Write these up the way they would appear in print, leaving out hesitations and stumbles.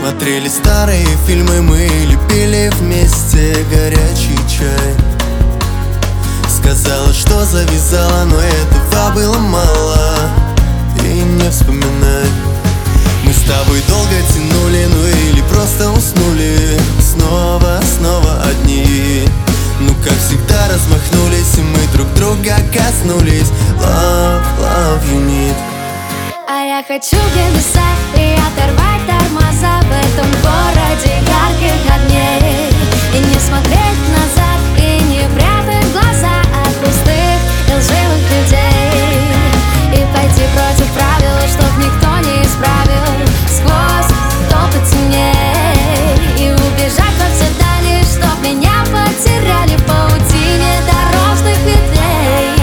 Смотрели старые фильмы, мы лепили вместе горячий чай. Сказала, что завязала, но этого было мало. И не вспоминай. Мы с тобой долго тянули, ну или просто уснули. Снова одни. Ну как всегда размахнулись, и мы друг друга коснулись. Love you need. А я хочу в небеса и оторвать тормоза в этом городе ярких огней. И не смотреть назад, и не прятать глаза от пустых и лживых людей. И пойти против правил, чтоб никто не исправил сквозь толпы теней. И убежать во все дали, чтоб меня потеряли в паутине дорожных ветвей.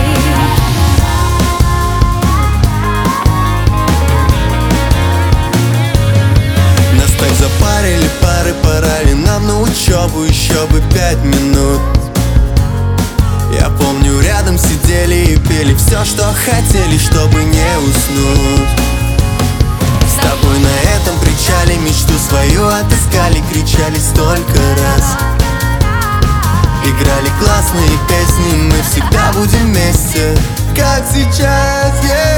Нас так запарили, пары пора ли нам на учебу, еще бы 5 минут. Я помню, рядом сидели и пели все, что хотели, чтобы не уснуть. С тобой на этом причале мечту свою отыскали, кричали столько раз. Играли классные песни, мы всегда будем вместе, как сейчас, yeah.